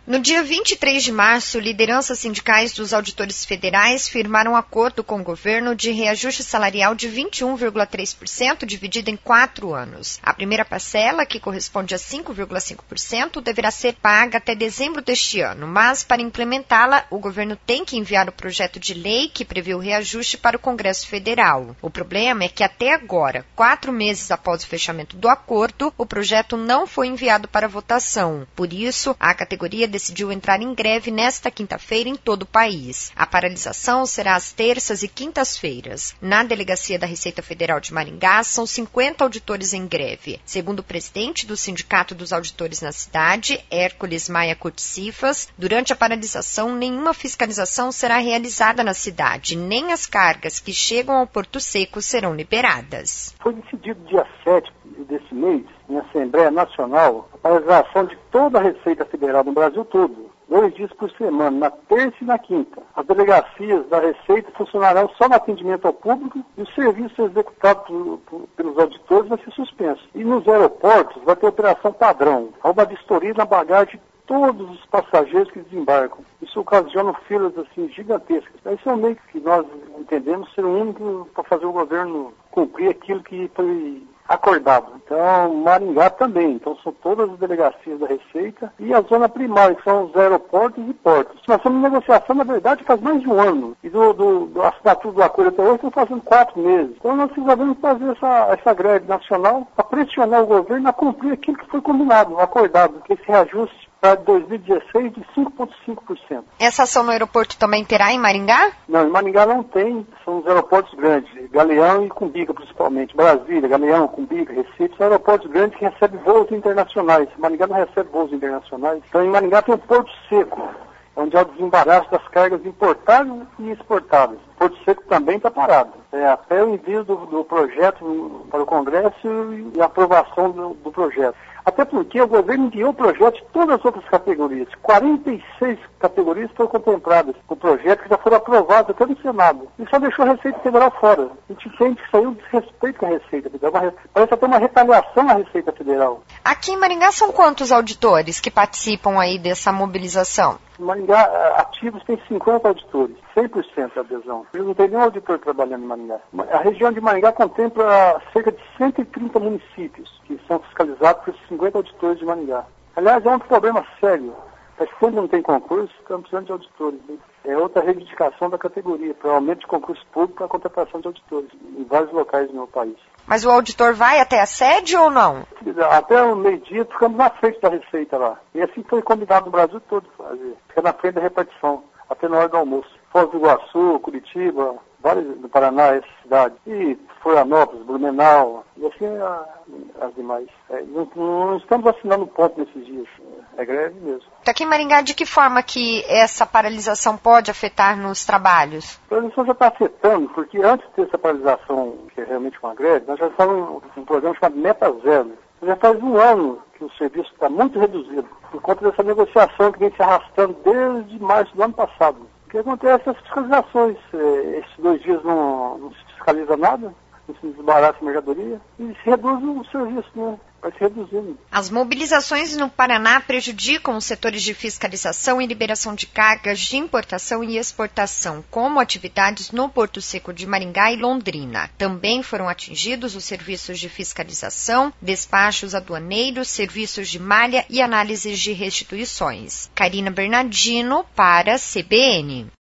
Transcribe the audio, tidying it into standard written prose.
No dia 23 de março, lideranças sindicais dos auditores federais firmaram um acordo com o governo de reajuste salarial de 21,3%, dividido em 4 anos. A primeira parcela, que corresponde a 5,5%, deverá ser paga até dezembro deste ano, mas para implementá-la, o governo tem que enviar o projeto de lei que prevê o reajuste para o Congresso Federal. O problema é que até agora, 4 meses após o fechamento do acordo, o projeto não foi enviado para votação. Por isso, a categoria decidiu entrar em greve nesta quinta-feira em todo o país. A paralisação será às terças e quintas-feiras. Na Delegacia da Receita Federal de Maringá, são 50 auditores em greve. Segundo o presidente do Sindicato dos Auditores na cidade, Hércules Maia Corticifas, durante a paralisação, nenhuma fiscalização será realizada na cidade, nem as cargas que chegam ao Porto Seco serão liberadas. Foi decidido dia 7 desse mês, em Assembleia Nacional, a paralisação de toda a Receita Federal no Brasil todo, 2 dias por semana, na terça e na quinta. As delegacias da Receita funcionarão só no atendimento ao público e o serviço executado pelos auditores vai ser suspenso. E nos aeroportos vai ter operação padrão, há uma vistoria na bagagem de todos os passageiros que desembarcam. Isso ocasiona filas assim gigantescas. Esse é o meio que nós entendemos ser o único para fazer o governo cumprir aquilo que foi acordado. Então, Maringá também. Então, são todas as delegacias da Receita e a zona primária, que são os aeroportos e portos. Nós estamos em negociação, na verdade, faz mais de um ano. E do assinatura do acordo até hoje, estão fazendo 4 meses. Então, nós precisamos fazer essa greve nacional para pressionar o governo a cumprir aquilo que foi combinado, acordado, que esse reajuste para 2016 de 5,5%. Essa ação no aeroporto também terá em Maringá? Não, em Maringá não tem, são os aeroportos grandes, Galeão e Cumbica principalmente, Brasília, Galeão, Cumbica, Recife, são aeroportos grandes que recebem voos internacionais. Maringá não recebe voos internacionais. Então em Maringá tem o Porto Seco, onde há o desembaraço das cargas importadas e exportadas. O Porto Seco também está parado. Até o envio do projeto para o Congresso e a aprovação do projeto. Até porque o governo enviou o projeto de todas as outras categorias. 46 categorias foram contempladas com o projeto que já foram aprovados até no Senado. E só deixou a Receita Federal fora. A gente sente que saiu um desrespeito com a Receita Federal. Parece até uma retaliação à Receita Federal. Aqui em Maringá são quantos auditores que participam aí dessa mobilização? Em Maringá, ativos tem 50 auditores, 100% de adesão. Não tem nenhum auditor trabalhando em Maringá. A região de Maringá contempla cerca de 130 municípios que são fiscalizados por 50 auditores de Maringá. Aliás, é um problema sério. Mas quando não tem concurso, estamos precisando de auditores. Né? É outra reivindicação da categoria, para o aumento de concurso público para a contratação de auditores em vários locais do meu país. Mas o auditor vai até a sede ou não? Até o meio-dia ficamos na frente da Receita lá. E assim foi combinado no Brasil todo fazer. Fica na frente da repartição, até na hora do almoço. Foz do Iguaçu, Curitiba, várias do Paraná, essa cidade. E Florianópolis, Blumenau, e assim as demais. Não estamos assinando ponto nesses dias. É greve mesmo. Aqui em Maringá, de que forma que essa paralisação pode afetar nos trabalhos? A paralisação já está afetando, porque antes de ter essa paralisação, que é realmente uma greve, nós já estávamos um programa chamado Meta Zero. Já faz um ano que o serviço está muito reduzido, por conta dessa negociação que vem se arrastando desde março do ano passado. O que acontece é as fiscalizações. Esses 2 dias não se fiscaliza nada, não se desbarata a mercadoria e se reduz o serviço, né? Vai se reduzindo. As mobilizações no Paraná prejudicam os setores de fiscalização e liberação de cargas de importação e exportação, como atividades no Porto Seco de Maringá e Londrina. Também foram atingidos os serviços de fiscalização, despachos aduaneiros, serviços de malha e análises de restituições. Karina Bernardino para a CBN.